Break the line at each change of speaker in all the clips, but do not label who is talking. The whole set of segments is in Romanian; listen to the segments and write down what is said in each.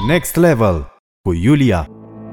Next Level cu Iulia.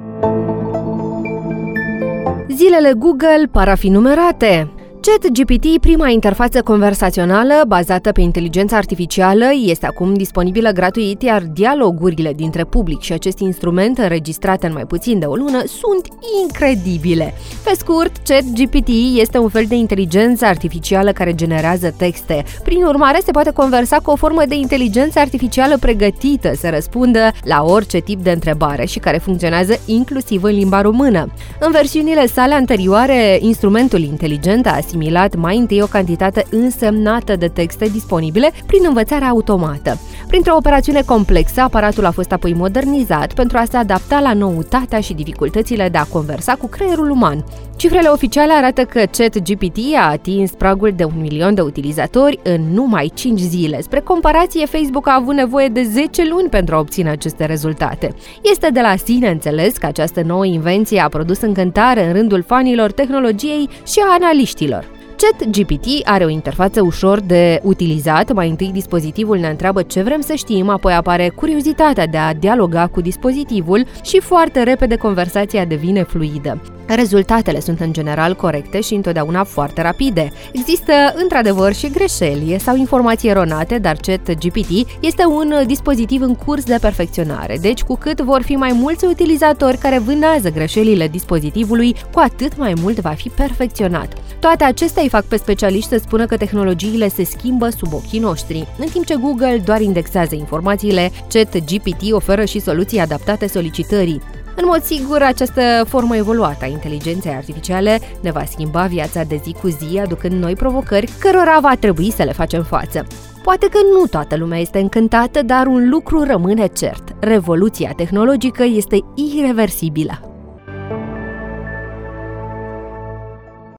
Zilele Google par a fi numerate. ChatGPT, prima interfață conversațională bazată pe inteligența artificială, este acum disponibilă gratuit, iar dialogurile dintre public și acest instrument, înregistrate în mai puțin de o lună, sunt incredibile. Pe scurt, ChatGPT este un fel de inteligență artificială care generează texte. Prin urmare, se poate conversa cu o formă de inteligență artificială pregătită să răspundă la orice tip de întrebare și care funcționează inclusiv în limba română. În versiunile sale anterioare, instrumentul inteligent a asimilat mai întâi o cantitate însemnată de texte disponibile prin învățare automată. Printr-o operațiune complexă, aparatul a fost apoi modernizat pentru a se adapta la noutatea și dificultățile de a conversa cu creierul uman. Cifrele oficiale arată că ChatGPT a atins pragul de 1 milion de utilizatori în numai 5 zile. Spre comparație, Facebook a avut nevoie de 10 luni pentru a obține aceste rezultate. Este de la sine înțeles că această nouă invenție a produs încântare în rândul fanilor tehnologiei și a analiștilor. ChatGPT are o interfață ușor de utilizat. Mai întâi dispozitivul ne întreabă ce vrem să știm, apoi apare curiozitatea de a dialoga cu dispozitivul și foarte repede conversația devine fluidă. Rezultatele sunt în general corecte și întotdeauna foarte rapide. Există într-adevăr și greșeli sau informații eronate, dar ChatGPT este un dispozitiv în curs de perfecționare. Deci, cu cât vor fi mai mulți utilizatori care vânează greșelile dispozitivului, cu atât mai mult va fi perfecționat. Toate acestea îi fac pe specialiști să spună că tehnologiile se schimbă sub ochii noștri. În timp ce Google doar indexează informațiile, ChatGPT oferă și soluții adaptate solicitării. În mod sigur, această formă evoluată a inteligenței artificiale ne va schimba viața de zi cu zi, aducând noi provocări cărora va trebui să le facem față. Poate că nu toată lumea este încântată, dar un lucru rămâne cert: revoluția tehnologică este ireversibilă.